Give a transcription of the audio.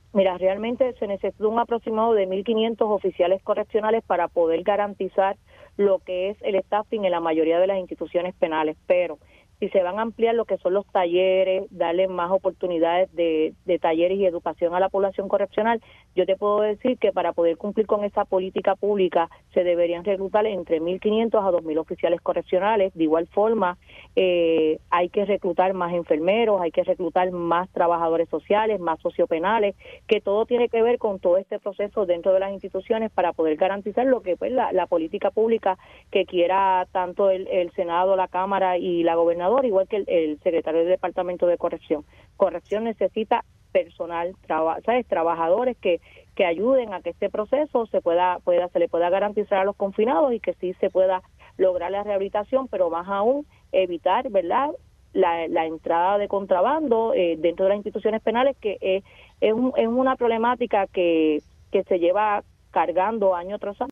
Mira, realmente se necesita un aproximado de 1.500 oficiales correccionales para poder garantizar lo que es el staffing en la mayoría de las instituciones penales, pero si se van a ampliar lo que son los talleres, darle más oportunidades de talleres y educación a la población correccional, yo te puedo decir que para poder cumplir con esa política pública se deberían reclutar entre 1.500 a 2.000 oficiales correccionales. De igual forma, hay que reclutar más enfermeros, hay que reclutar más trabajadores sociales, más sociopenales, que todo tiene que ver con todo este proceso dentro de las instituciones para poder garantizar lo que pues la política pública que quiera tanto el Senado, la Cámara y la gobernadora, igual que el secretario del Departamento de Corrección. Corrección necesita personal, ¿sabes? Trabajadores que ayuden a que este proceso se le pueda garantizar a los confinados y que sí se pueda lograr la rehabilitación, pero más aún evitar, ¿verdad?, la entrada de contrabando dentro de las instituciones penales, que es una problemática que se lleva cargando año tras año.